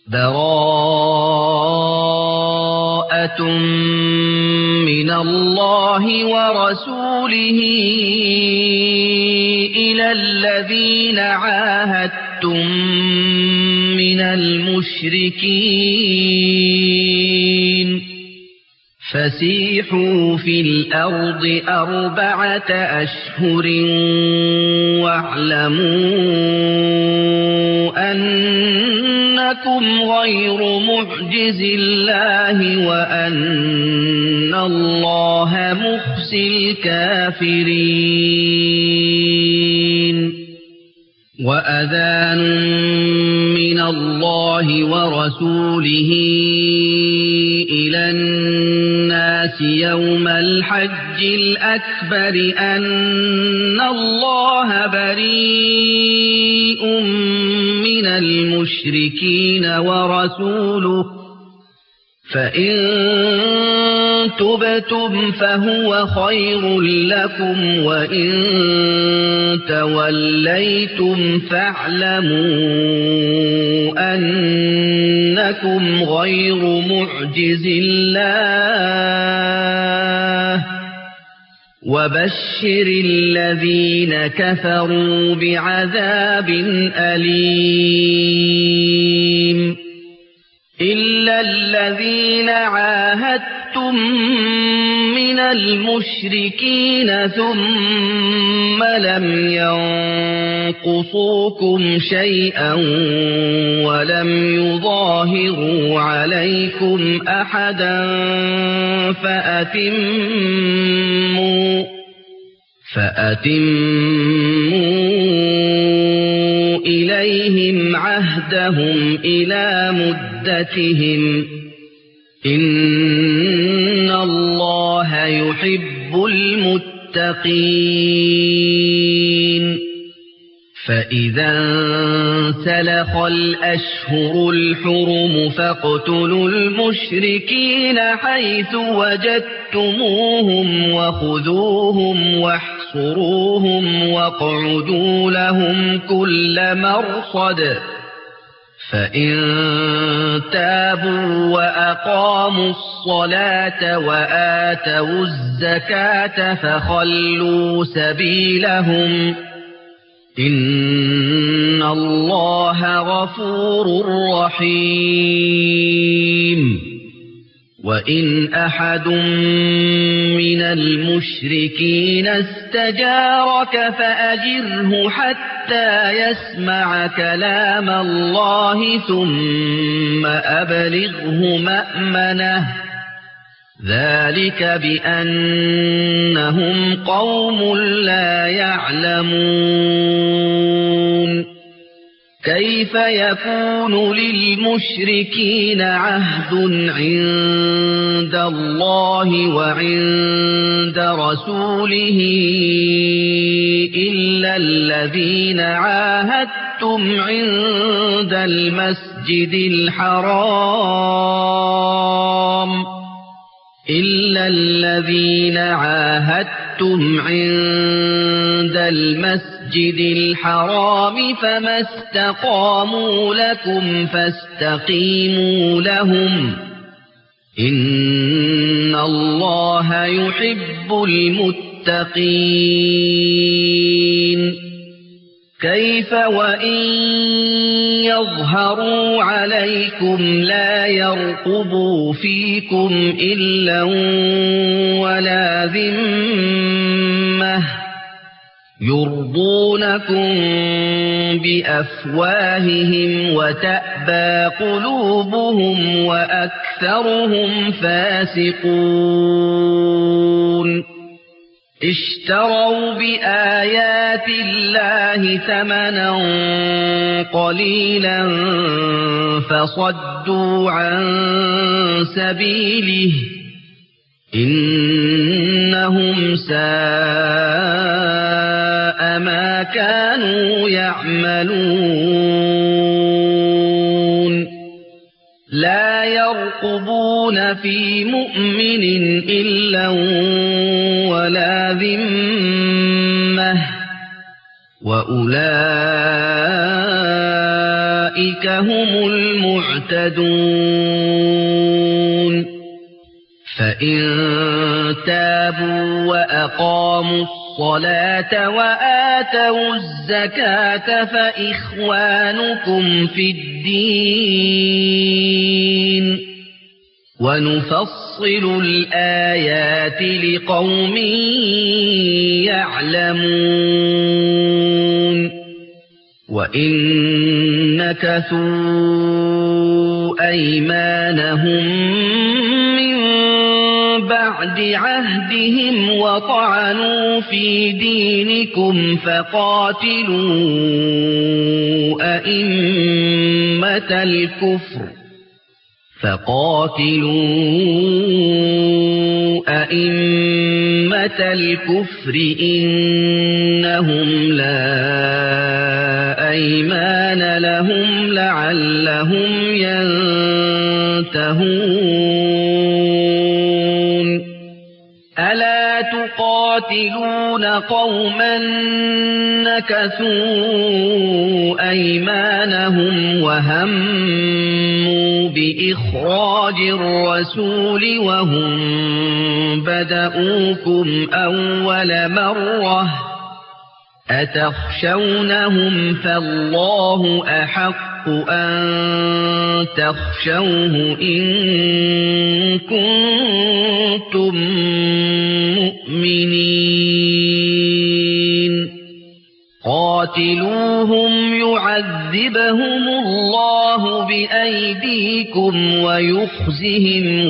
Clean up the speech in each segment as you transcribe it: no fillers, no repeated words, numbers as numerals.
براءة من الله ورسوله إلى الذين عاهدتم من المشركين فسيحوا في الأرض 4 أشهر واعلموا أنكم غير معجز الله وأن الله مخزي الكافرين وأذان من الله ورسوله إلى الناس يوم الحج الأكبر أن الله بريء من المشركين ورسوله فإن تبتم فهو خير لكم وإن توليتم فاعلموا أنكم غير معجز الله وبشر الذين كفروا بعذاب أليم إلا الذين عاهدتم من المشركين ثم لم ينقصوكم شيئا ولم يظاهروا عليكم أحدا فأتموا إليهم عهدهم إلى مدتهم إن الله يحب المتقين فإذا انسلخ الأشهر الحرم فاقتلوا المشركين حيث وجدتموهم وخذوهم واحصروهم واقعدوا لهم كل مرصد فإن تابوا وأقاموا الصلاة وآتوا الزكاة فخلوا سبيلهم إن الله غفور رحيم وإن أحد من المشركين استجارك فأجره حتى يسمع كلام الله ثم أبلغه مأمنه ذلك بأنهم قوم لا يعلمون كيف يكون للمشركين عهد عند الله وعند رسوله إلا الذين عاهدتم عند المسجد الحرام فما استقاموا لكم فاستقيموا لهم إن الله يحب المتقين كيف وإن يظهروا عليكم لا يرقبوا فيكم إلا ولا ذمة يرضونكم بأفواههم وتأبى قلوبهم وأكثرهم فاسقون اشتروا بآيات الله ثمنا قليلا فصدوا عن سبيله إنهم ساء ما كانوا يعملون لا يرقبون في مؤمن إلا ولا ذمة وأولئك أولئك هم المعتدون فإن تابوا وأقاموا الصلاة وآتوا الزكاة فإخوانكم في الدين ونفصل الآيات لقوم يعلمون وإن نكثوا أيمانهم من بعد عهدهم وطعنوا في دينكم فقاتلوا أئمة الكفر إنهم لا أيمان لهم لعلهم ينتهون ألا تقاتلون قوما نكثوا أيمانهم وهموا بإخراج الرسول وهم بدؤوكم أول مرة أتخشونهم فالله أحق أن تخشوه إن كنتم مؤمنين قاتلوهم يعذبهم الله بأيديكم ويخزهم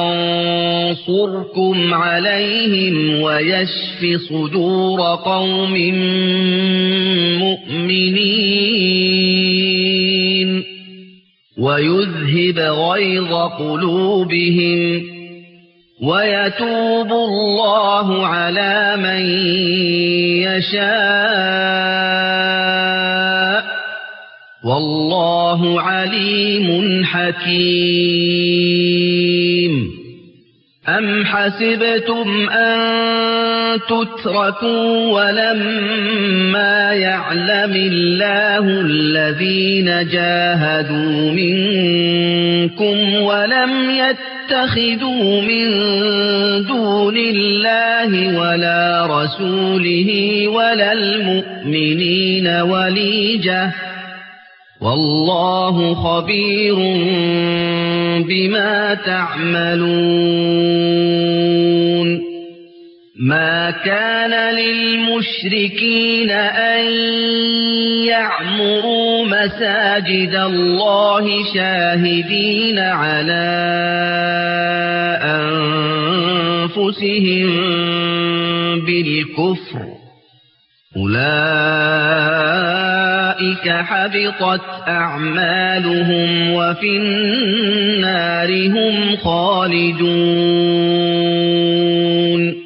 وينصركم عليهم ويشف صدور قوم مؤمنين ويذهب غيظ قلوبهم ويتوب الله على من يشاء والله عليم حكيم أم حسبتم أن تتركوا ولما يعلم الله الذين جاهدوا منكم ولم يتخذوا من دون الله ولا رسوله ولا المؤمنين وليجة والله خبير بما تعملون ما كان للمشركين أن يعمروا مساجد الله شاهدين على أنفسهم بالكفر أولئك حبطت أعمالهم وفي النار هم خالدون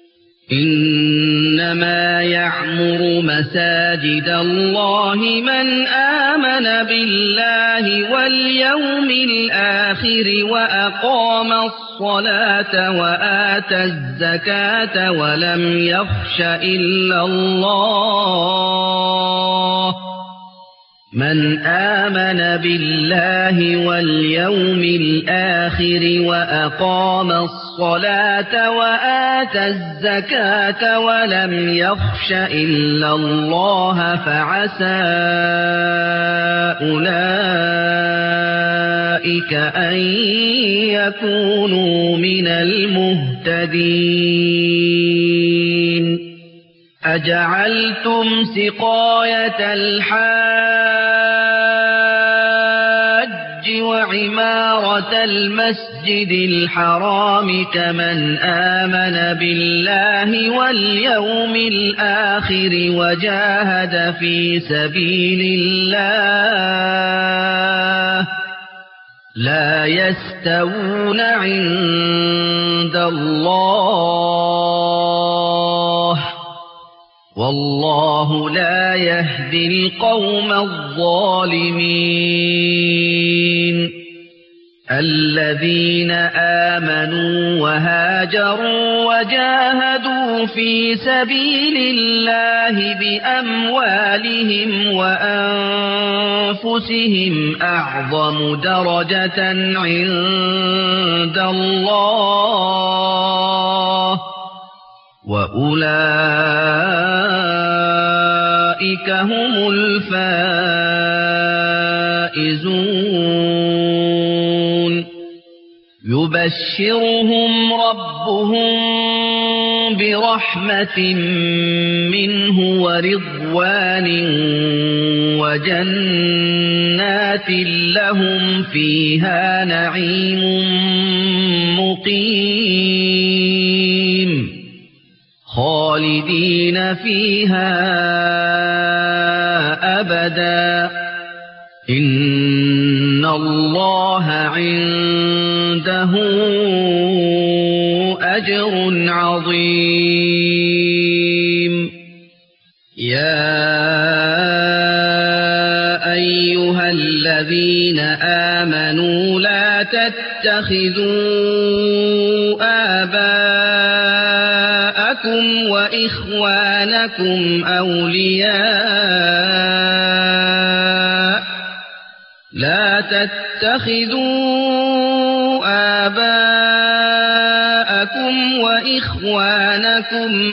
إنما يعمر مساجد الله من آمن بالله واليوم الآخر وأقام الصلاة وآتى الزكاة ولم يخش إلا الله من آمن بالله واليوم الآخر وأقام الصلاة وآتى الزكاة ولم يخش إلا الله فعسى أولئك أن يكونوا من المهتدين أجعلتم سقاية الحاج وعمارة المسجد الحرام كمن آمن بالله واليوم الآخر وجاهد في سبيل الله لا يستوون عند الله والله لا يهدي القوم الظالمين الذين آمنوا وهاجروا وجاهدوا في سبيل الله بأموالهم وأنفسهم أعظم درجة عند الله وأولئك هم الفائزون يبشرهم ربهم برحمة منه ورضوان وجنات لهم فيها نعيم مقيم خالدين فيها أبدا إن الله عنده أجر عظيم يا أيها الذين آمنوا لا تتخذوا آباءكم وإخوانكم أولياء لا تتخذوا آباءكم وإخوانكم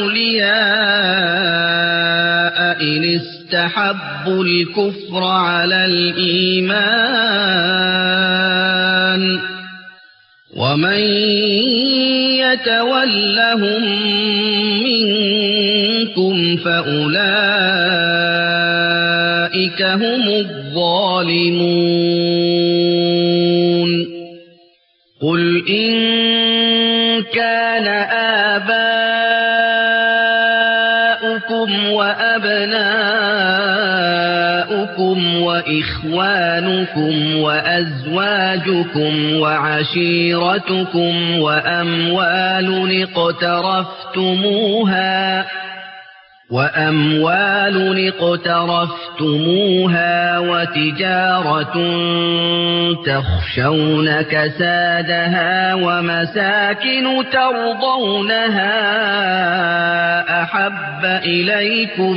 أولياء إن استحبوا الكفر على الإيمان ومن يتولهم منكم فأولئك هم الظالمون قل إن كان آباؤكم وأبناؤكم وإخوانكم وأزواجكم وعشيرتكم وأموال اقترفتموها وتجارة تخشون كسادها ومساكن ترضونها أحب إليكم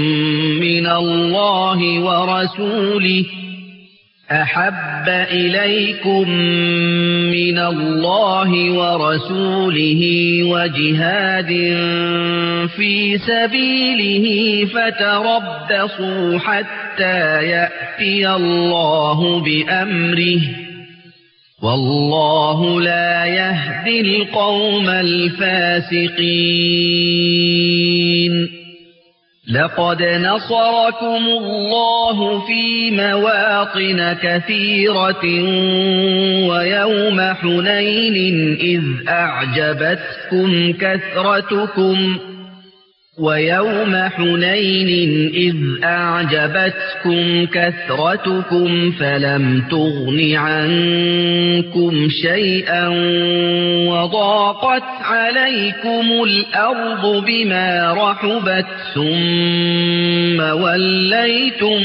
من الله ورسوله وجهاد في سبيله فتربصوا حتى يأتي الله بأمره والله لا يهدي القوم الفاسقين لقد نصركم الله في مواطن كثيرة ويوم حنين إذ أعجبتكم كثرتكم فلم تغن عنكم شيئا وضاقت عليكم الأرض بما رحبت ثم وليتم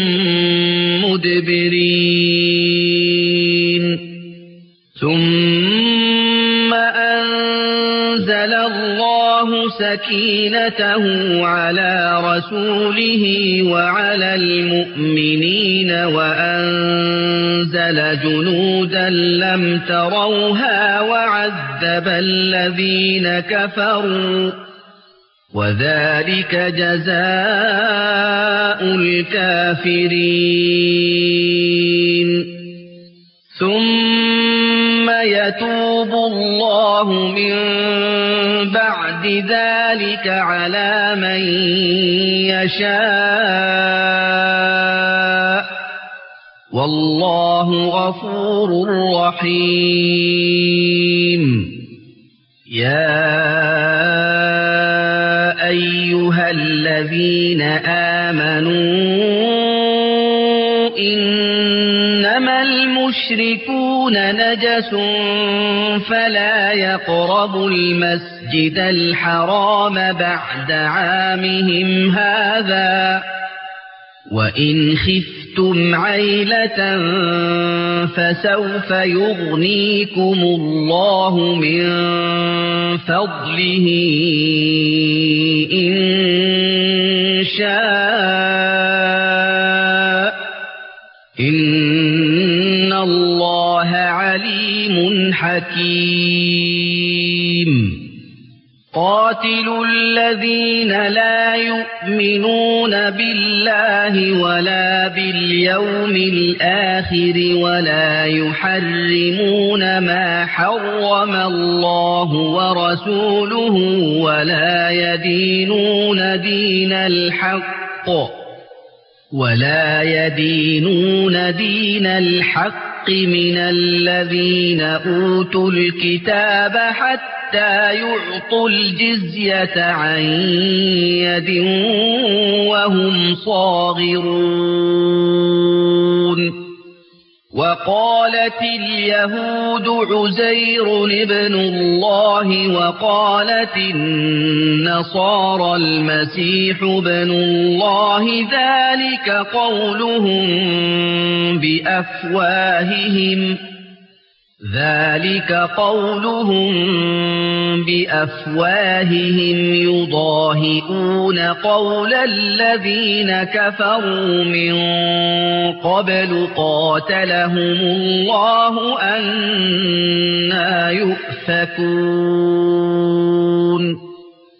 مدبرين ثم أنزل الله سكينته على رسوله وعلى المؤمنين وأنزل جنودا لم تروها وعذب الذين كفروا وذلك جزاء الكافرين ثم يتوب الله من بعد ذلك على من يشاء والله غفور رحيم يا أيها الذين آمنوا إنما المشركون نجس فلا يقربوا المسجد الحرام بعد عامهم هذا وإن خفتم عيلة فسوف يغنيكم الله من فضله إن شاء إن الله عليم حكيم قاتلوا الذين لا يؤمنون بالله ولا باليوم الآخر ولا يحرمون ما حرم الله ورسوله ولا يدينون دين الحق من الذين أوتوا الكتاب حتى يعطوا الجزية عن يد وهم صاغرون وقالت اليهود عزير ابن الله وقالت النصارى المسيح ابن الله ذلك قولهم بأفواههم يضاهئون قول الذين كفروا من قبل قاتلهم الله أنى يؤفكون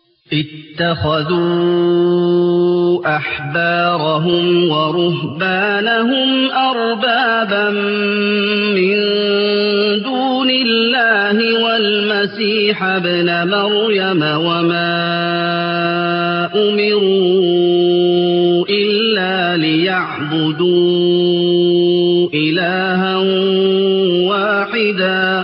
اتخذوا أحبارهم ورهبانهم أربابا من دون الله والمسيح ابن مريم وما أمروا إلا ليعبدوا إلها واحدا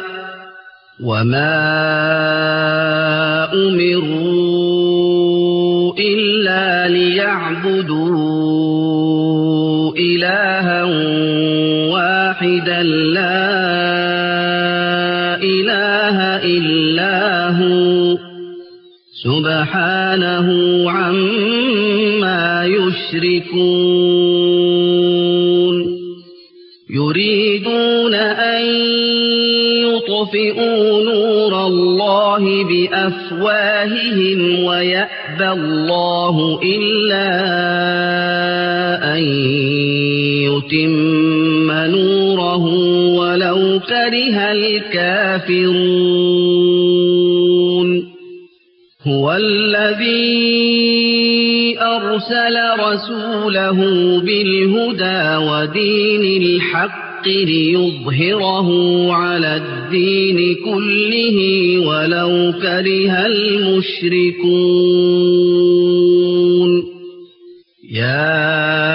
لا إله إلا هو سبحانه عما يشركون يريدون أن يطفئوا نور الله بأفواههم ويأبى الله إلا أن يتم نوره ولو كره الكافرون هو الذي أرسل رسوله بالهدى ودين الحق ليظهره على الدين كله ولو كره المشركون يا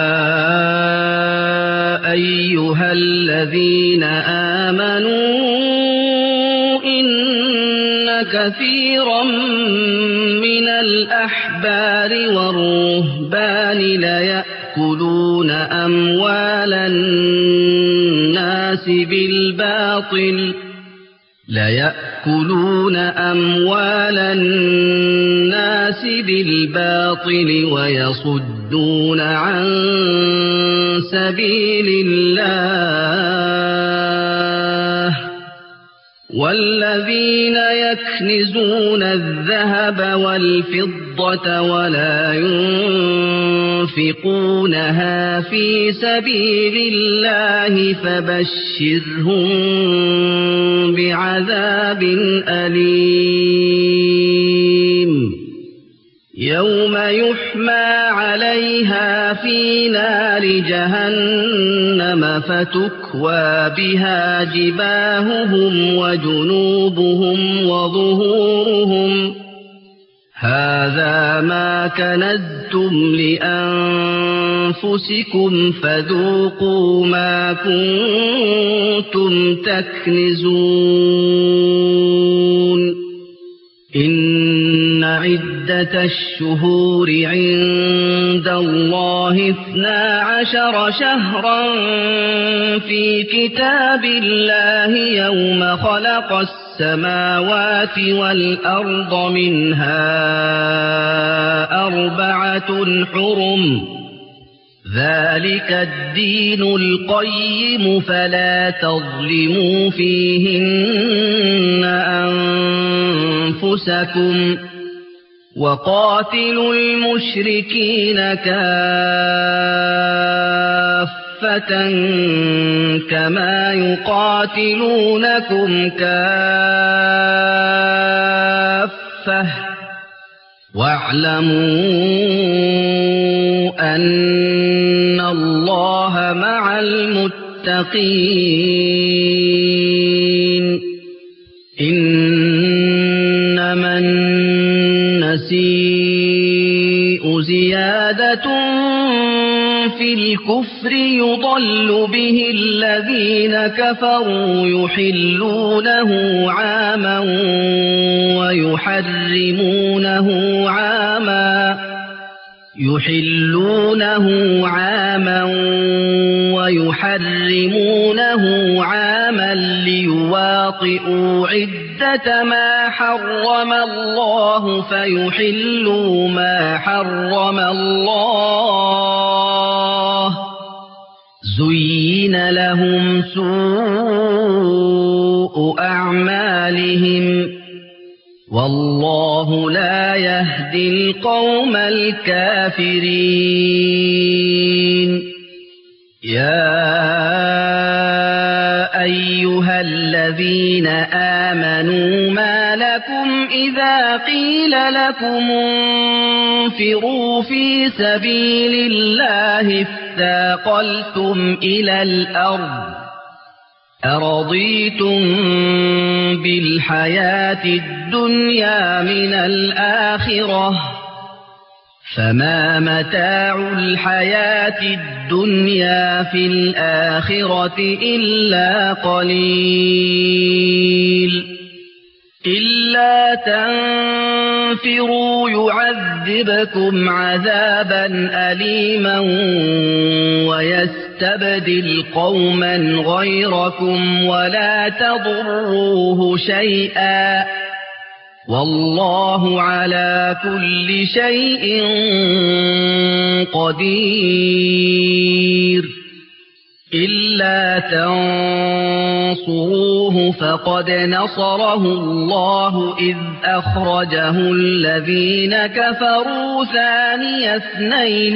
أيها الذين آمنوا إن كثيرا من الأحبار والرهبان ليأكلون أموال الناس بالباطل ويصدون عن سبيل الله والذين يكنزون الذهب والفضة ولا ينفقونها في سبيل الله فبشرهم بعذاب أليم يوم يحمى عليها في نار جهنم فتكوى بها جباههم وجنوبهم وظهورهم هذا ما كنزتم لأنفسكم فذوقوا ما كنتم تكنزون إن عدة الشهور عند الله 12 شهرا في كتاب الله يوم خلق السماوات والأرض منها 4 حرم ذلك الدين القيم فلا تظلموا فيهن أنفسكم وقاتلوا المشركين كافة كما يقاتلونكم كافة واعلموا أن الله مع المتقين إنما النسيء زيادة في الكفر يضل به الذين كفروا يحلونه عاما ويحرمونه عاما ليواطئوا عدة ما حرم الله فيحلوا ما حرم الله زين لهم سوء أعمالهم والله لا يهدي القوم الكافرين يا أيها الذين آمنوا ما لكم إذا قيل لكم انفروا في سبيل الله اثاقلتم إلى الأرض أرضيتم بالحياة الدنيا من الآخرة فما متاع الحياة الدنيا في الآخرة إلا قليل إلا تنفروا يعذبكم عذابا أليما ويستبدل قوما غيركم ولا تضروه شيئا والله على كل شيء قدير إلا تنصروه فقد نصره الله إذ أخرجه الذين كفروا ثاني اثنين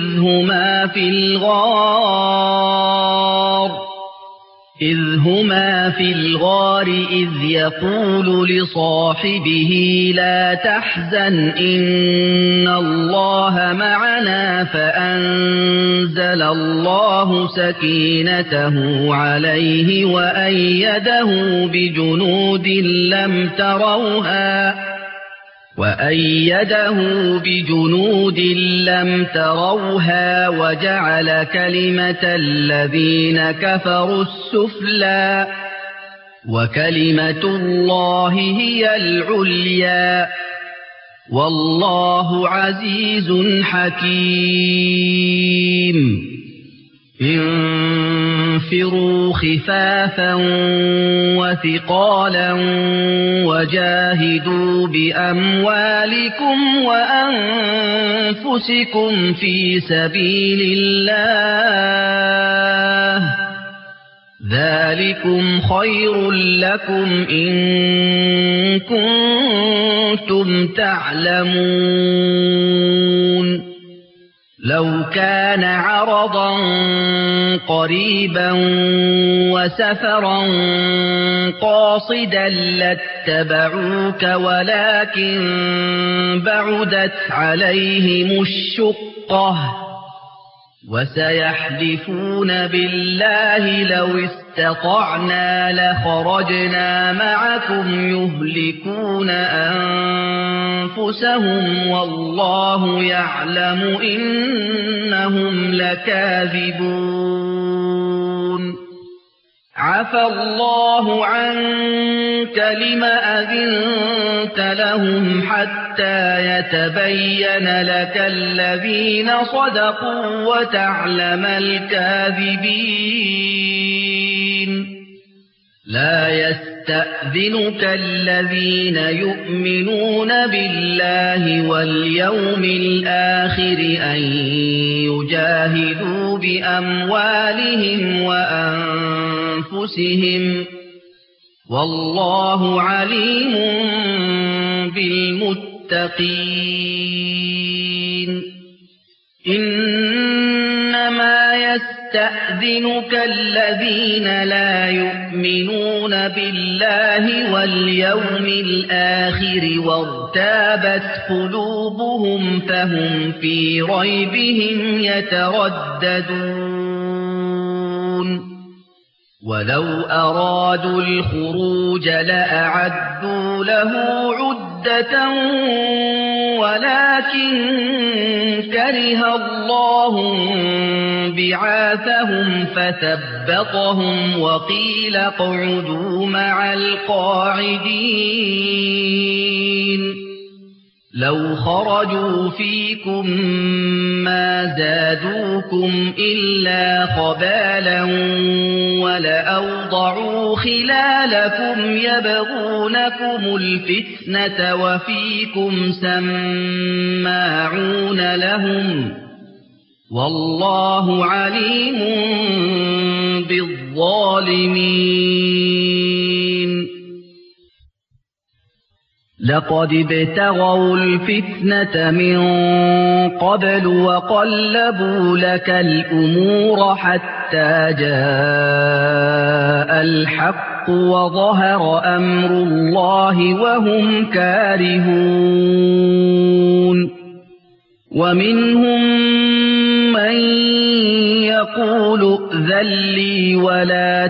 إذ هما في الغار إذ يقول لصاحبه لا تحزن إن الله معنا فأنزل الله سكينته عليه وأيده بجنود لم تروها وجعل كلمة الذين كفروا السفلى وكلمة الله هي العليا والله عزيز حكيم انفروا خفافا وثقالا وجاهدوا بأموالكم وأنفسكم في سبيل الله ذلكم خير لكم إن كنتم تعلمون لو كان عرضا قريبا وسفرا قاصدا لاتبعوك ولكن بعدت عليهم الشقة وسيحلفون بالله لو استطعنا لخرجنا معكم يهلكون أنفسهم والله يعلم إنهم لكاذبون عفى الله عنك لم أذنت لهم حتى يتبين لك الذين صدقوا وتعلم الكاذبين لا يستوي يستأذنك الذين يؤمنون بالله واليوم الآخر أن يجاهدوا بأموالهم وأنفسهم والله عليم بالمتقين إنما يستأذنك الذين لا يؤمنون بالله واليوم الآخر وارتابت قلوبهم فهم في ريبهم يترددون ولو أرادوا الخروج لأعدوا له عدة ولكن كره الله بعاثهم فثبطهم وقيل اقعدوا مع القاعدين لو خرجوا فيكم ما زادوكم إلا خبالا ولأوضعوا خلالكم يبغونكم الفتنة وفيكم سماعون لهم والله عليم بالظالمين لقد ابتغوا الفتنة من قبل وقلبوا لك الأمور حتى جاء الحق وظهر أمر الله وهم كارهون ومنهم من يقول ائذن لي ولا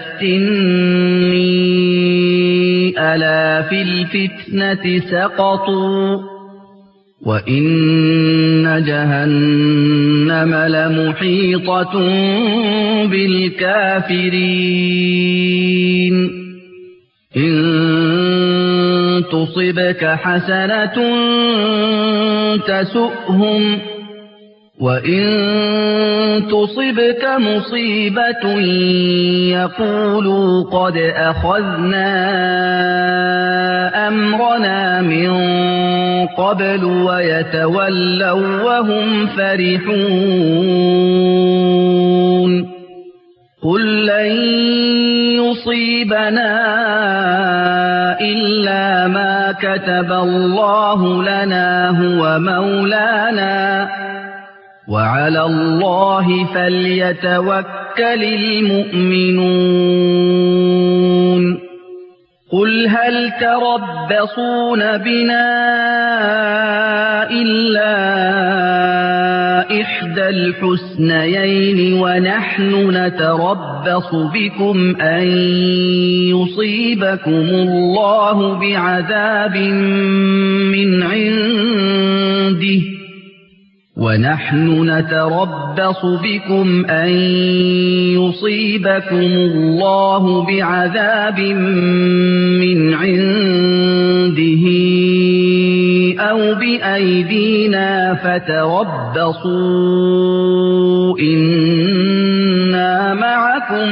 تفتني ألا في الفتنة سقطوا وإن جهنم لمحيطة بالكافرين إن تصبك حسنة تسؤهم وإن تصبك مصيبة يقولوا قد أخذنا أمرنا من قبل ويتولوا وهم فرحون قل لن يصيبنا إلا ما كتب الله لنا هو مولانا وعلى الله فليتوكل المؤمنون قل هل تربصون بنا إلا إحدى الحسنيين ونحن نتربص بكم أن يصيبكم الله بعذاب من عنده ونحن نتربص بكم أن يصيبكم الله بعذاب من عنده أو بأيدينا فتربصوا إنا معكم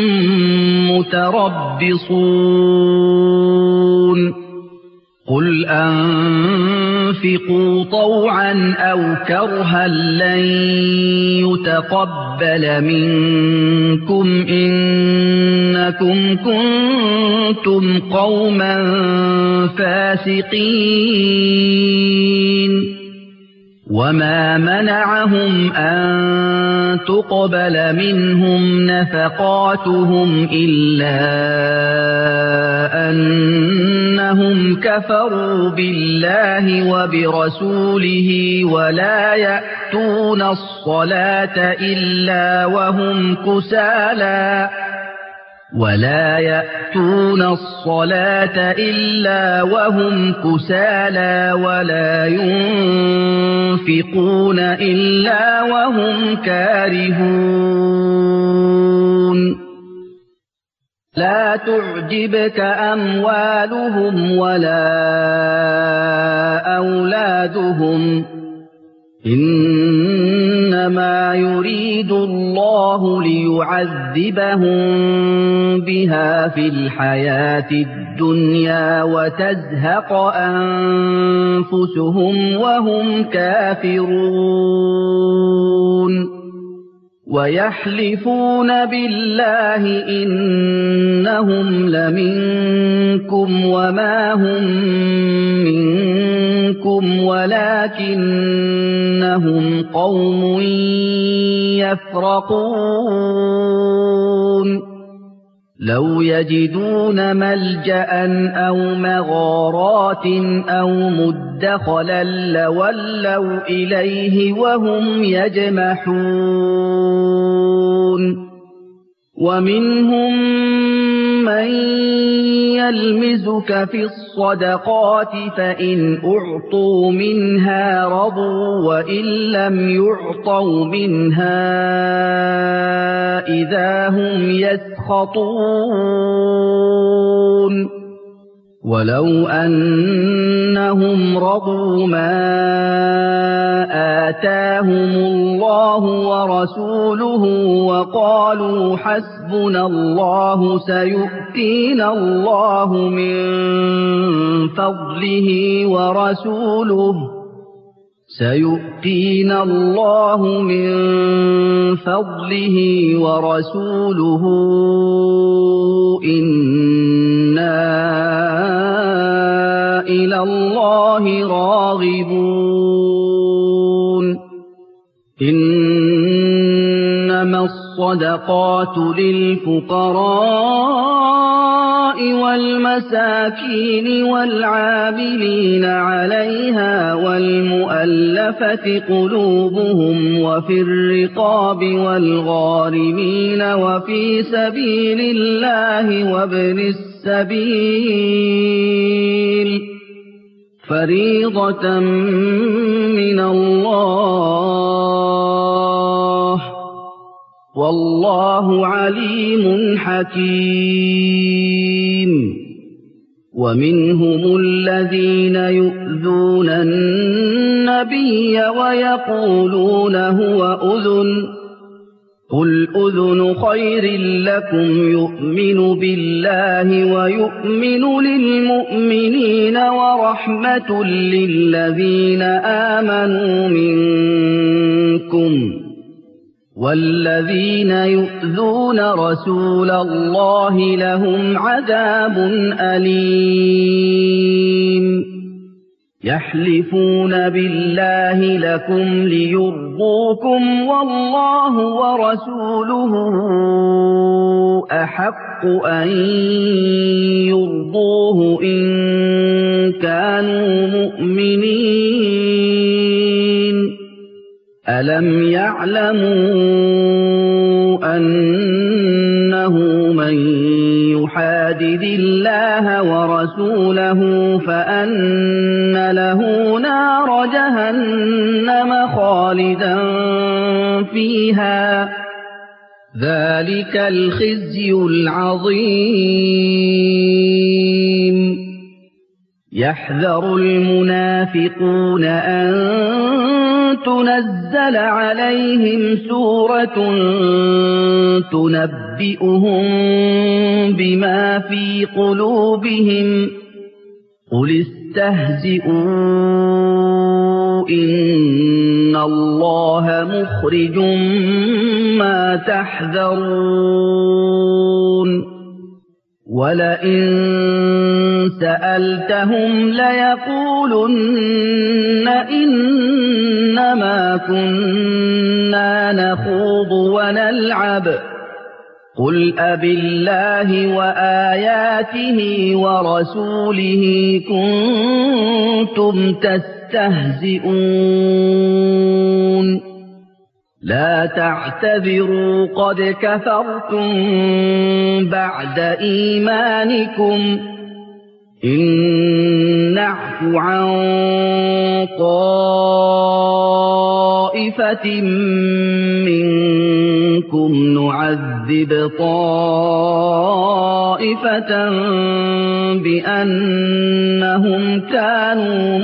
متربصون قل أنفقوا طوعا أو كرها لن يتقبل منكم إنكم كنتم قوما فاسقين وما منعهم أن تقبل منهم نفقاتهم إلا أنهم كفروا بالله وبرسوله ولا يأتون الصلاة إلا وهم كسالى ولا ينفقون إلا وهم كارهون لا تعجبك أموالهم ولا أولادهم إنما يريد الله ليعذبهم بها في الحياة الدنيا وتزهق أنفسهم وهم كافرون ويحلفون بالله إنهم لمنكم وما هم منكم ولكنهم قوم يفرقون لو يجدون ملجأ أو مغارات أو مدخلا لولوا إليه وهم يجمحون ومنهم من يلمزك في الصدقات فإن أعطوا منها رضوا وإن لم يعطوا منها إذا هم يسخطون ولو أنهم رضوا ما آتاهم الله ورسوله وقالوا حسبنا الله سيؤتينا الله من فضله ورسوله إنا إلى الله راغبون إنما الصدقات للفقراء والمساكين والعاملين عليها والمؤلفة قلوبهم وفي الرقاب والغارمين وفي سبيل الله وابن السبيل فريضة من الله والله عليم حكيم ومنهم الذين يؤذون النبي ويقولون هو أذن قل أذن خير لكم يؤمن بالله ويؤمن للمؤمنين ورحمة للذين آمنوا منكم والذين يؤذون رسول الله لهم عذاب أليم يحلفون بالله لكم ليرضوكم والله ورسوله أحق أن يرضوه إن كانوا مؤمنين ألم يعلموا أنه من يحادد الله ورسوله فأن له نار جهنم خالدا فيها ذلك الخزي العظيم يحذر المنافقون أن تنزل عليهم سورة تنبئهم بما في قلوبهم قل استهزئوا إن الله مخرج ما تحذرون ولئن سألتهم ليقولن إنما كنا نخوض ونلعب قل أبالله وآياته ورسوله كنتم تستهزئون لا تعتذروا قد كفرتم بعد إيمانكم إن نعف عن طائفة منكم نعذب طائفة بأنهم كانوا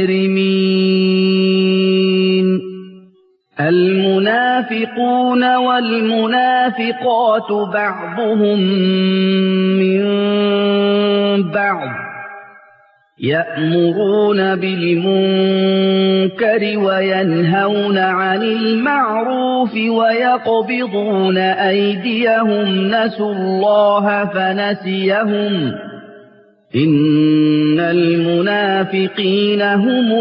مجرمين المنافقون والمنافقات بعضهم بعض يأمرون بالمنكر وينهون عن المعروف ويقبضون أيديهم نسوا الله فنسيهم إن المنافقين هم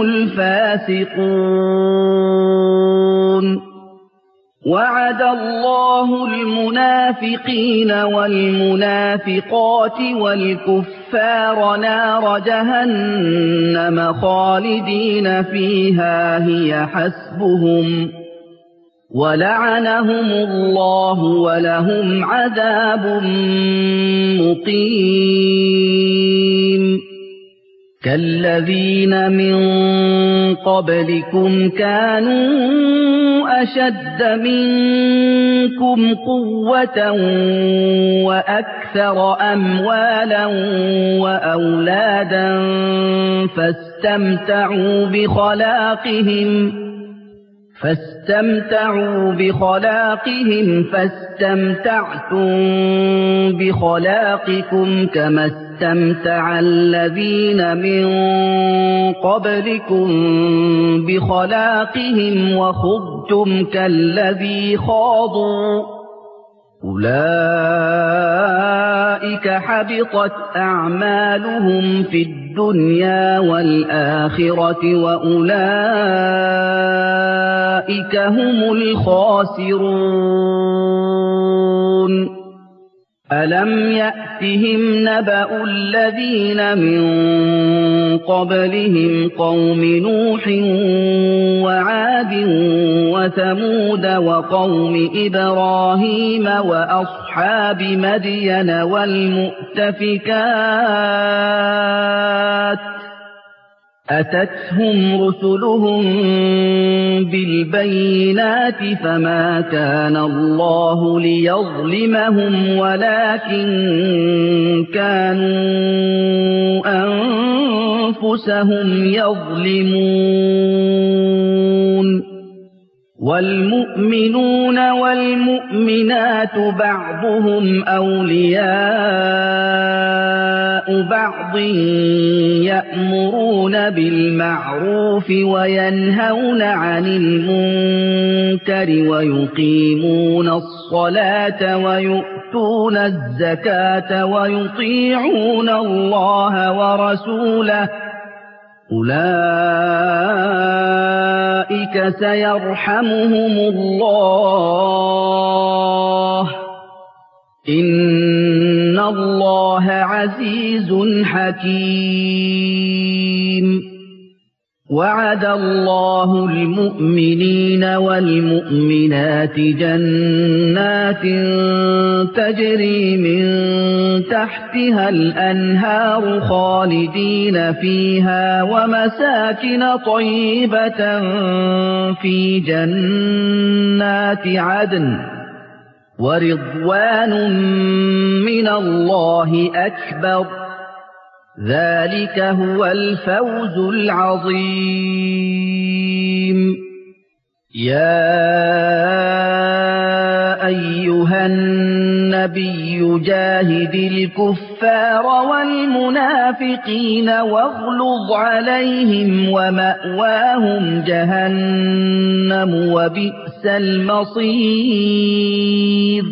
الفاسقون وعد الله المنافقين والمنافقات والكفار نار جهنم خالدين فيها هي حسبهم ولعنهم الله ولهم عذاب مقيم كالذين من قبلكم كانوا أشد منكم قوة وأكثر أموالا وأولادا فاستمتعوا بخلاقهم فاستمتعتم بخلاقكم كما استمتع الذين من قبلكم بخلاقهم وخضتم كالذي خاضوا أولئك حبطت أعمالهم في الدنيا والآخرة وأولئك هم الخاسرون ألم يأتهم نبأ الذين من قبلهم قوم نوح وعاد وثمود وقوم إبراهيم وأصحاب مدين والمؤتفكات أتتهم رسلهم بالبينات فما كان الله ليظلمهم ولكن كانوا أنفسهم يظلمون والمؤمنون والمؤمنات بعضهم أولياء بعض يأمرون بالمعروف وينهون عن المنكر ويقيمون الصلاة ويؤتون الزكاة ويطيعون الله ورسوله أولئك سيرحمهم الله إن الله عزيز حكيم وعد الله المؤمنين والمؤمنات جنات تجري من تحتها الأنهار خالدين فيها ومساكن طيبة في جنات عدن ورضوان من الله أكبر ذلك هو الفوز العظيم يا أيها النبي جاهد الكفار والمنافقين واغلظ عليهم ومأواهم جهنم وبئس المصير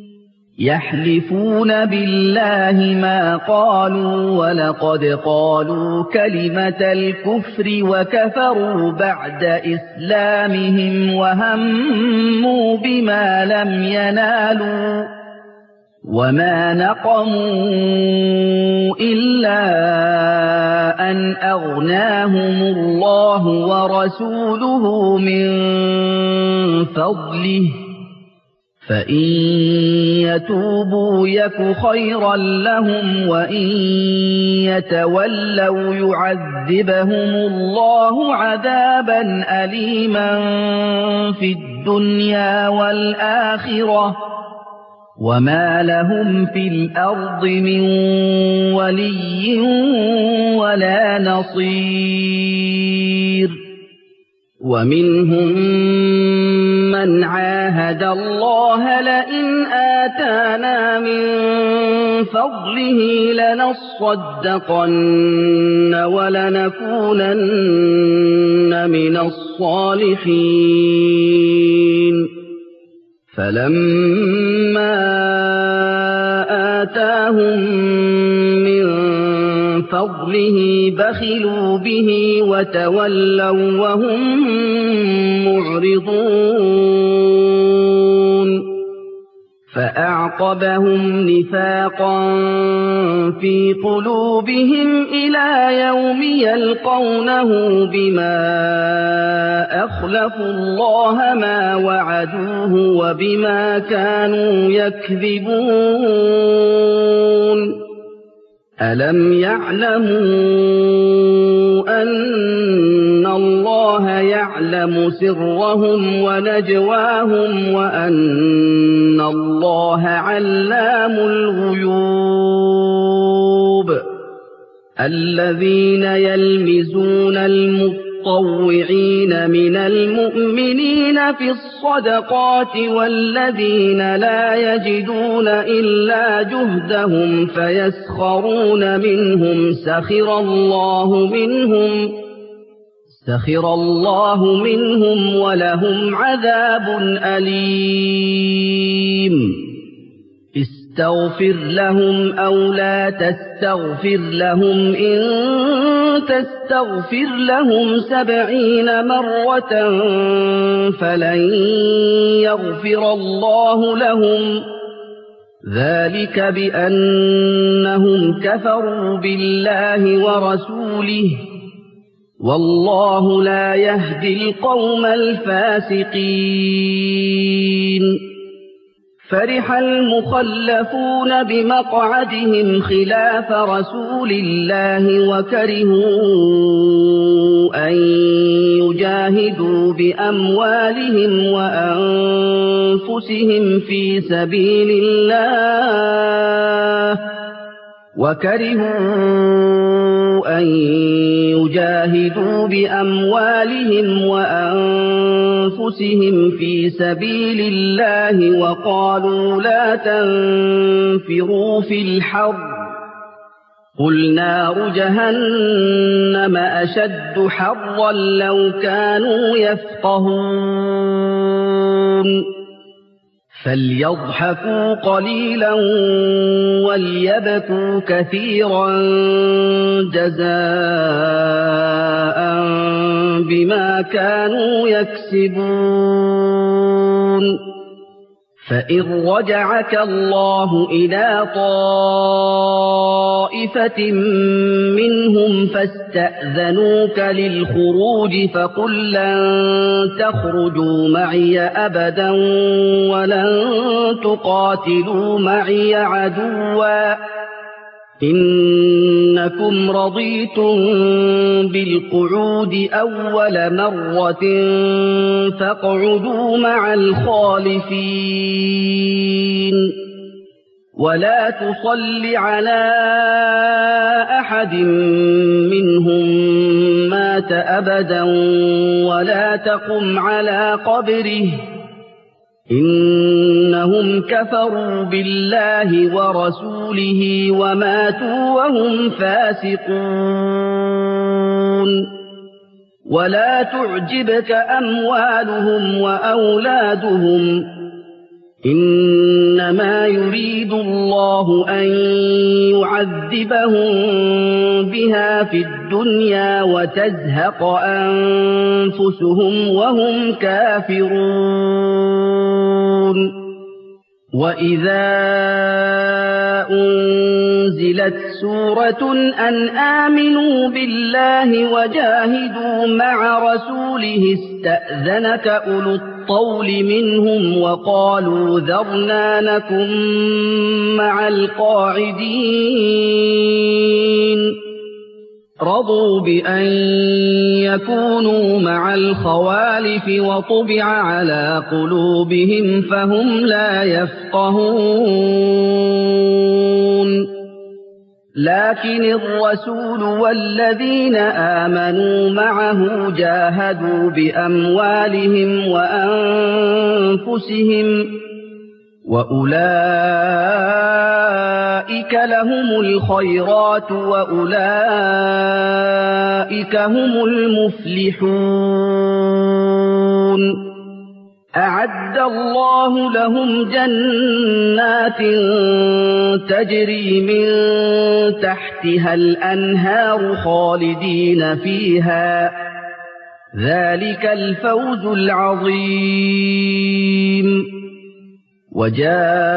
يحلفون بالله ما قالوا ولقد قالوا كلمة الكفر وكفروا بعد إسلامهم وهموا بما لم ينالوا وما نقموا إلا أن أغناهم الله ورسوله من فضله فإن يتوبوا يك خيرا لهم وإن يتولوا يعذبهم الله عذابا أليما في الدنيا والآخرة وما لهم في الأرض من ولي ولا نصير ومنهم من عاهد الله لئن آتانا من فضله لنصدقن ولنكونن من الصالحين فلما آتاهم من فضله بخلوا به وتولوا وهم معرضون فأعقبهم نفاقا في قلوبهم إلى يوم يلقونه بما أخلفوا الله ما وعدوه وبما كانوا يكذبون ألم يعلموا أن الله يعلم سرهم ونجواهم وأن الله علام الغيوب الذين يلمزون المطوعين من المؤمنين في الصدقات والذين لا يجدون إلا جهدهم فيسخرون منهم سخر الله منهم ولهم عذاب أليم استغفر لهم أو لا تستغفر لهم إن تستغفر لهم 70 مرة فلن يغفر الله لهم ذلك بأنهم كفروا بالله ورسوله والله لا يهدي القوم الفاسقين فرح المخلفون بمقعدهم خلاف رسول الله وكرهوا أن يجاهدوا بأموالهم وأنفسهم في سبيل الله وقالوا لا تنفروا في الحر قل نار جهنم أشد حرا لو كانوا يفقهون فليضحكوا قليلا وليبكوا كثيرا جزاء بما كانوا يكسبون فإن رجعك الله إلى طائفة منهم فاستأذنوك للخروج فقل لن تخرجوا معي أبدا ولن تقاتلوا معي عدوا إنكم رضيتم بالقعود أول مرة فاقعدوا مع الخالفين ولا تصل على أحد منهم مات أبدا ولا تقم على قبره إنهم كفروا بالله ورسوله وماتوا وهم فاسقون ولا تعجبك أموالهم وأولادهم إنما يريد الله أن يعذبهم بها في الدنيا وتزهق أنفسهم وهم كافرون وإذا أنزلت سورة أن آمنوا بالله وجاهدوا مع رسوله استأذنك أولو الطول منهم وقالوا ذرنا نكن مع القاعدين رضوا بأن يكونوا مع الخوالف وطبع على قلوبهم فهم لا يفقهون لكن الرسول والذين آمنوا معه جاهدوا بأموالهم وأنفسهم وأولئك لهم الخيرات وأولئك هم المفلحون أعد الله لهم جنات تجري من تحتها الأنهار خالدين فيها ذلك الفوز العظيم وجاء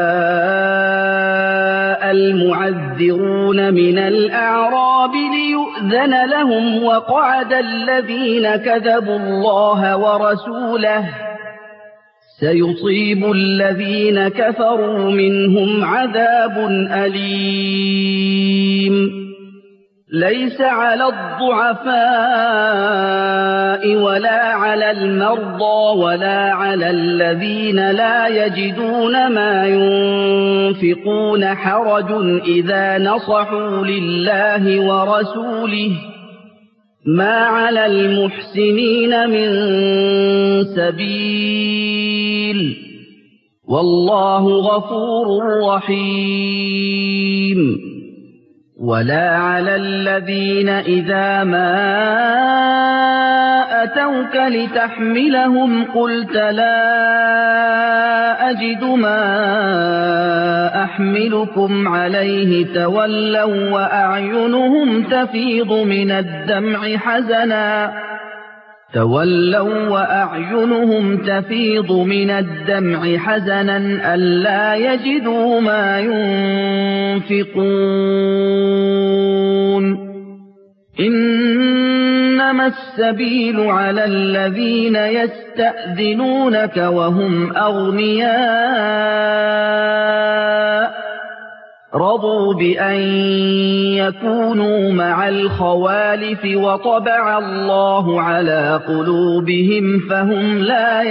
المعذرون من الأعراب ليؤذن لهم وقعد الذين كذبوا الله ورسوله سيصيب الذين كفروا منهم عذاب أليم ليس على الضعفاء ولا على المرضى ولا على الذين لا يجدون ما ينفقون حرج إذا نصحوا لله ورسوله ما على المحسنين من سبيل والله غفور رحيم ولا على الذين إذا ما أتوك لتحملهم قلت لا أجد ما أحملكم عليه تولوا وأعينهم تفيض من الدمع حزنا ألا يجدوا ما ينفقون إنما السبيل على الذين يستأذنونك وهم أغنياء رضوا بأن يكونوا مع الخوالف وطبع الله على قلوبهم فهم لا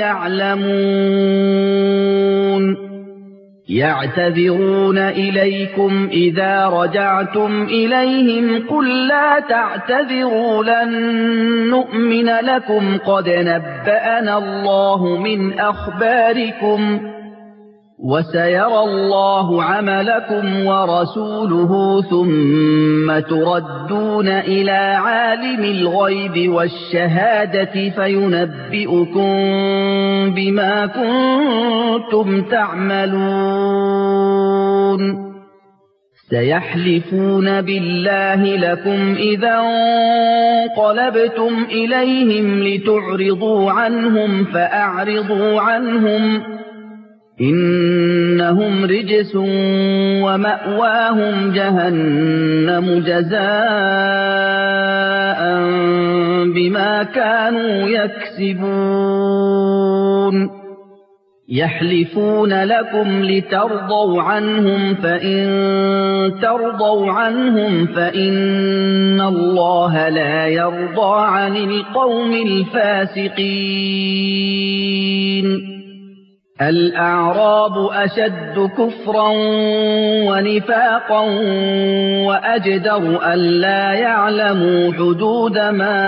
يعلمون يعتذرون إليكم إذا رجعتم إليهم قل لا تعتذروا لن نؤمن لكم قد نبأنا الله من أخباركم وسيرى الله عملكم ورسوله ثم تردون إلى عالم الغيب والشهادة فينبئكم بما كنتم تعملون سيحلفون بالله لكم إذا انقلبتم إليهم لتعرضوا عنهم فأعرضوا عنهم إنهم رجس ومأواهم جهنم جزاء بما كانوا يكسبون يحلفون لكم لترضوا عنهم فإن ترضوا عنهم فإن الله لا يرضى عن القوم الفاسقين الأعراب أشد كفرا ونفاقا وأجدر ألا يعلموا حدود ما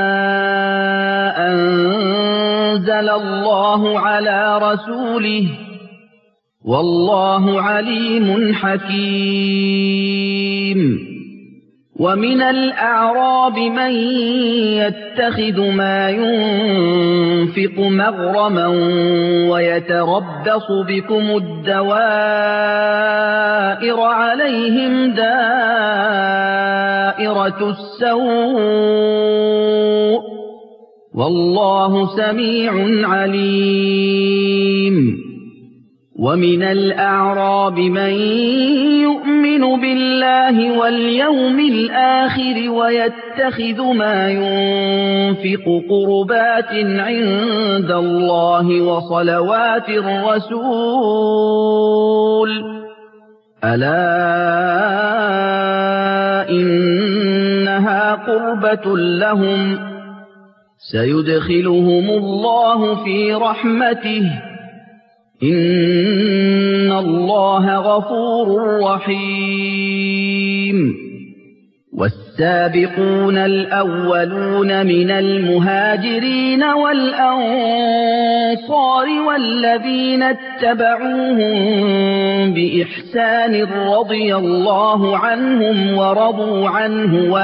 أنزل الله على رسوله والله عليم حكيم ومن الأعراب من يتخذ ما ينفق مغرما ويتربص بكم الدوائر عليهم دائرة السوء والله سميع عليم ومن الأعراب من يؤمن بالله واليوم الآخر ويتخذ ما ينفق قربات عند الله وصلوات الرسول ألا إنها قربة لهم سيدخلهم الله في رحمته إن الله غفور رحيم والسابقون الأولون من المهاجرين والأنصار والذين اتبعوهم بإحسان رضي الله عنهم ورضوا عنه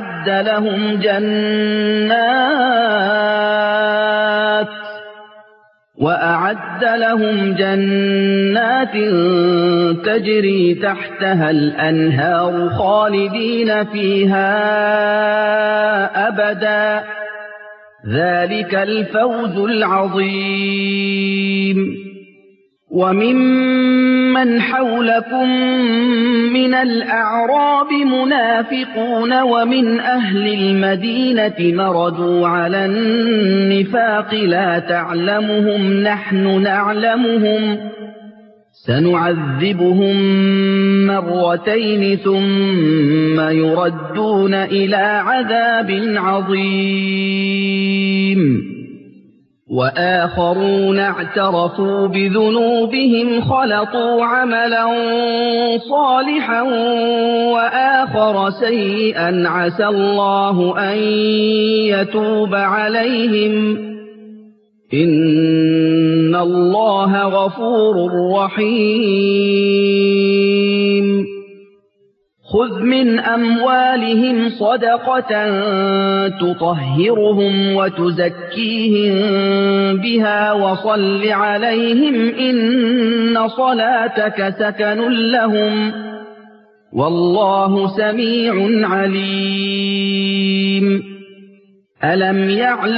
وأعد لهم جنات تجري تحتها الأنهار خالدين فيها أبدا ذلك الفوز العظيم وممن حولكم من الأعراب منافقون ومن أهل المدينة مردوا على النفاق لا تعلمهم نحن نعلمهم سنعذبهم مرتين ثم يردون إلى عذاب عظيم وآخرون اعترفوا بذنوبهم خلطوا عملا صالحا وآخر سيئا عسى الله أن يتوب عليهم إن الله غفور رحيم خذ من أموالهم صدقة تطهرهم وتزكيهم بها وصل عليهم إن صلاتك سكن لهم والله سميع عليم ألم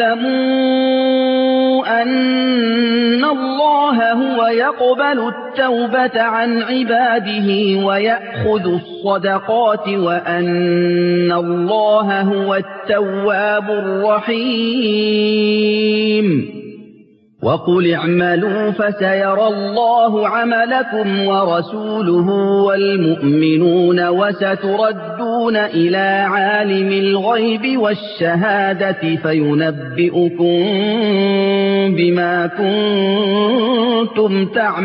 يعلموا أن الله هو يقبل التوبة عن عباده ويأخذ الصدقات وأن الله هو التواب الرحيم وقل اعملوا فسيرى الله عملكم ورسوله والمؤمنون وستردون إلى عالم الغيب والشهادة فينبئكم بما كنتم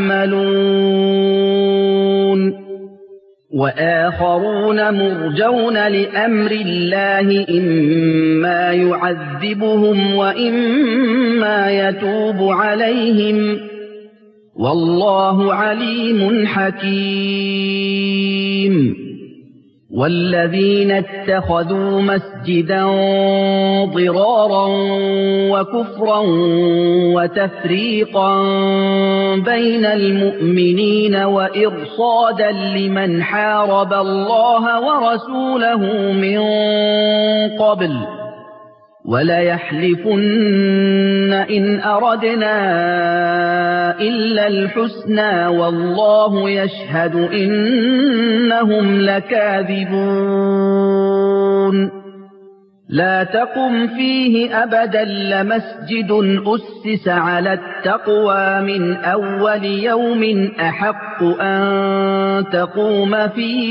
تعملون وآخرون مرجون لأمر الله إما يعذبهم وإما يتوب عليهم والله عليم حكيم والذين اتخذوا مسجدا ضرارا وكفرا وتفريقا بين المؤمنين وإرصادا لمن حارب الله ورسوله من قبل وليحلفن إن أردنا إلا الحسنى والله يشهد إنهم لكاذبون لا تقم فيه أبدا لمسجد أسس على التقوى من أول يوم أحق أن تقوم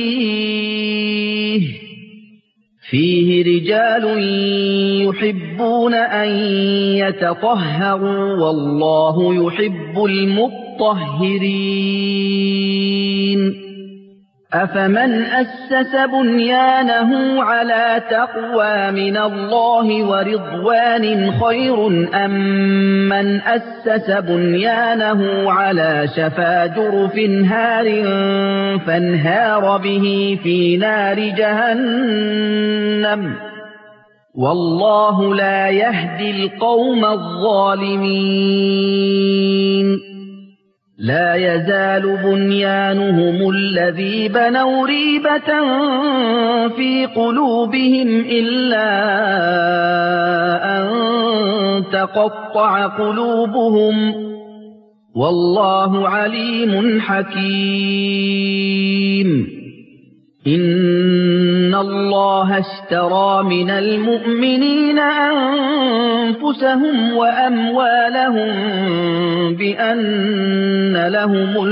فيه رجال يحبون أن يتطهروا والله يحب المطهرين أفمن أسس بنيانه على تقوى من الله ورضوان خير أم من أسس بنيانه على شفا جرف هار فانهار به في نار جهنم والله لا يهدي القوم الظالمين لا يزال بنيانهم الذي بنوا ريبة في قلوبهم إلا أن تقطع قلوبهم والله عليم حكيم إن الله اشترى من المؤمنين أنفسهم وأموالهم بأن لهم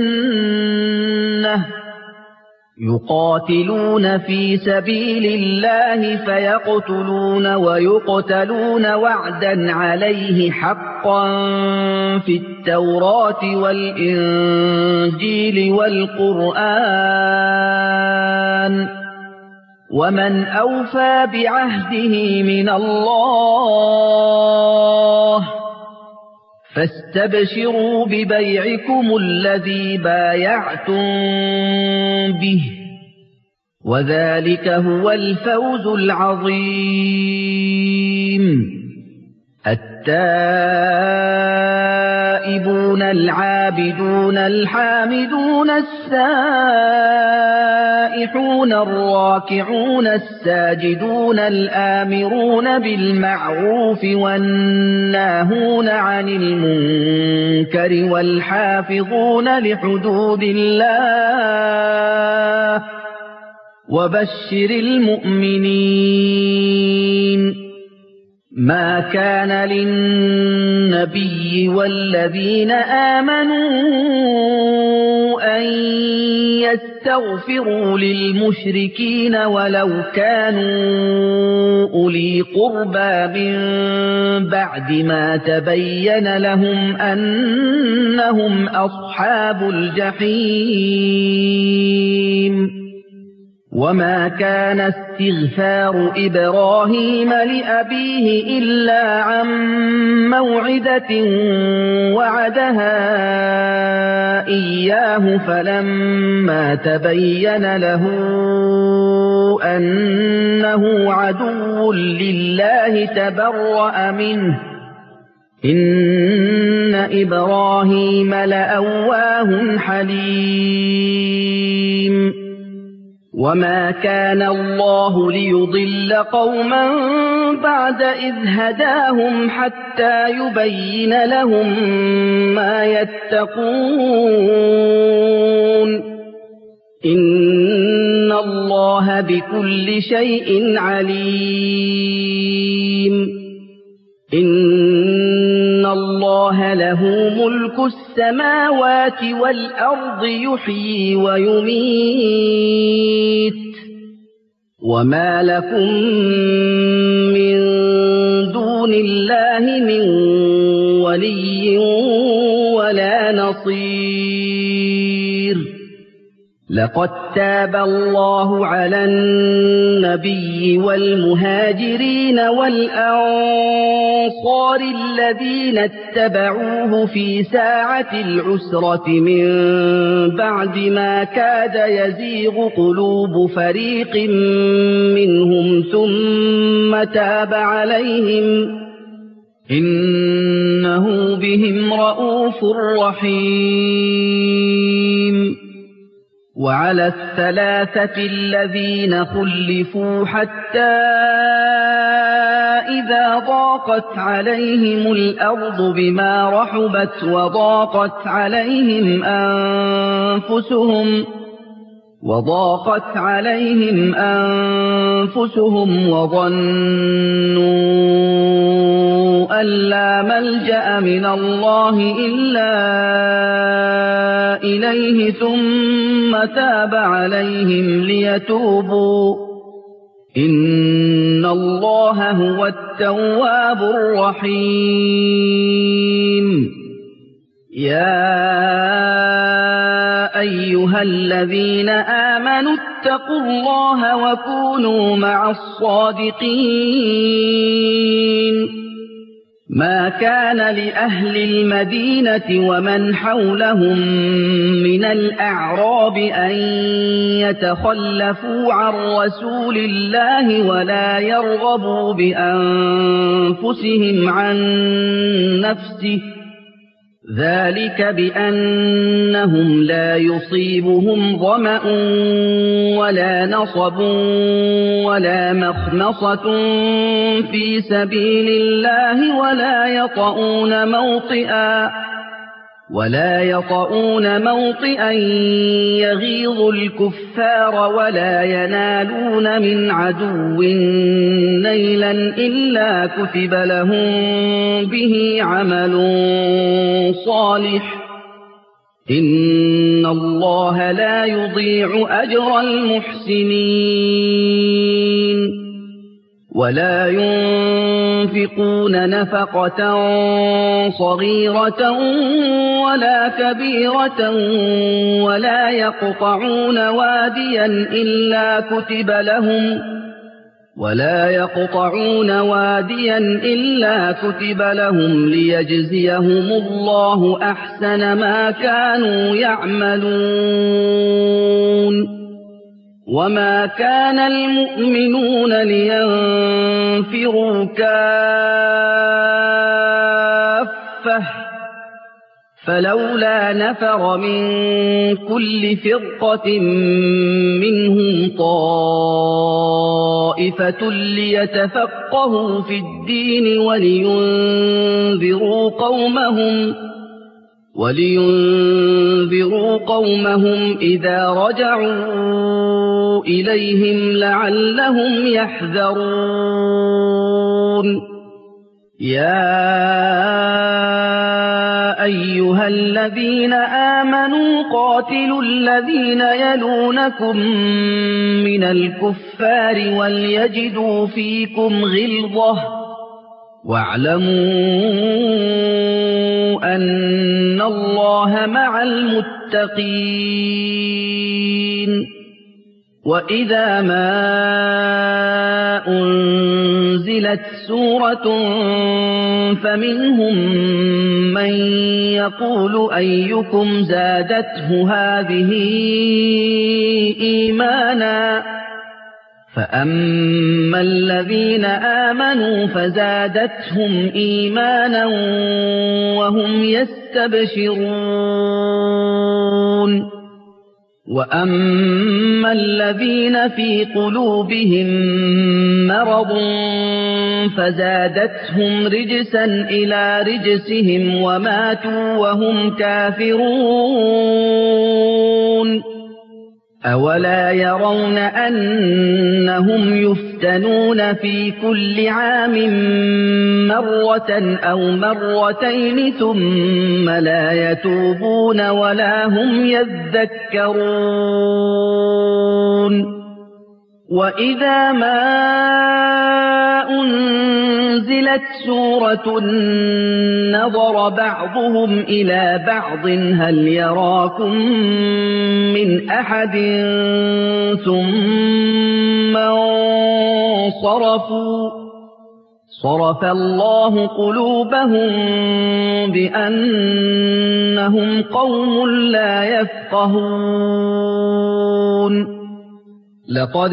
الجنة يقاتلون في سبيل الله فيقتلون ويقتلون وعدا عليه حقا في التوراة والإنجيل والقرآن ومن أوفى بعهده من الله فاستبشروا ببيعكم الذي بايعتم به وذلك هو الفوز العظيم. التائبون العابدون الحامدون السائحون الراكعون الساجدون الآمرون بالمعروف والناهون عن المنكر والحافظون لحدود الله وبشر المؤمنين. ما كان للنبي والذين آمنوا أن يستغفروا للمشركين ولو كانوا أولي قربى من بعد ما تبين لهم أنهم أصحاب الجحيم. وما كان استغفار إبراهيم لأبيه إلا عن موعدة وعدها إياه فلما تبين له أنه عدو لله تبرأ منه إن إبراهيم لأواه حليم. وما كان الله ليضل قوما بعد إذ هداهم حتى يبين لهم ما يتقون إن الله بكل شيء عليم. إن الله له ملك السماوات والأرض يحيي ويميت وما لكم من دون الله من ولي ولا نصير. لقد تاب الله على النبي والمهاجرين والأنصار الذين اتبعوه في ساعة العسرة من بعد ما كاد يزيغ قلوب فريق منهم ثم تاب عليهم إنه بهم رءوف رحيم. وعلى الثلاثة الذين خلفوا حتى إذا ضاقت عليهم الأرض بما رحبت وضاقت عليهم أنفسهم وظنوا أن لا ملجأ من الله إلا إليه ثم تاب عليهم ليتوبوا إن الله هو التواب الرحيم. يا أيها الذين آمنوا اتقوا الله وكونوا مع الصادقين. ما كان لأهل المدينة ومن حولهم من الأعراب أن يتخلفوا عن رسول الله ولا يرغبوا بأنفسهم عن نفسه ذلك بأنهم لا يصيبهم ظمأ ولا نصب ولا مخمصة في سبيل الله ولا يطؤون موطئا يغيظ الكفار ولا ينالون من عدو نيلا إلا كتب لهم به عمل صالح إن الله لا يضيع أجر المحسنين. ولا ينفقون نفقة صغيرة ولا كبيرة ولا يقطعون واديا إلا كتب لهم ليجزيهم الله أحسن ما كانوا يعملون. وما كان المؤمنون لينفروا كافة فلولا نفر من كل فرقة منهم طائفة ليتفقهوا في الدين ولينذروا قومهم إذا رجعوا إليهم لعلهم يحذرون. يا أيها الذين آمنوا قاتلوا الذين يلونكم من الكفار وليجدوا فيكم غلظة واعلموا أن الله مع المتقين. وإذا ما أنزلت سورة فمنهم من يقول أيكم زادته هذه إيمانا فأما الذين آمنوا فزادتهم إيمانا وهم يستبشرون. وأما الذين في قلوبهم مرض فزادتهم رجسا إلى رجسهم وماتوا وهم كافرون. أولا يرون أنهم يفتنون في كل عام مرة أو مرتين ثم لا يتوبون ولا هم يذكرون. وإذا ما أنزلت سورة نظر بعضهم إلى بعض هل يراكم من أحد ثم انصرفوا صرف الله قلوبهم بأنهم قوم لا يفقهون. لقد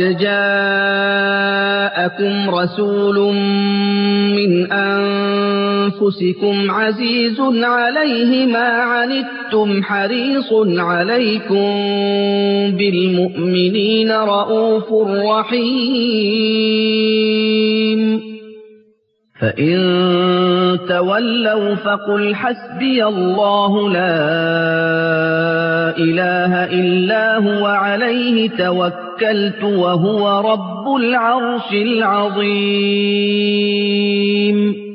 جاءكم رسول من أنفسكم عزيز عليه ما عنتم حريص عليكم بالمؤمنين رءوف رحيم. فإن تولوا فقل حسبي الله لا إله إلا هو عليه توكلت وهو رب العرش العظيم.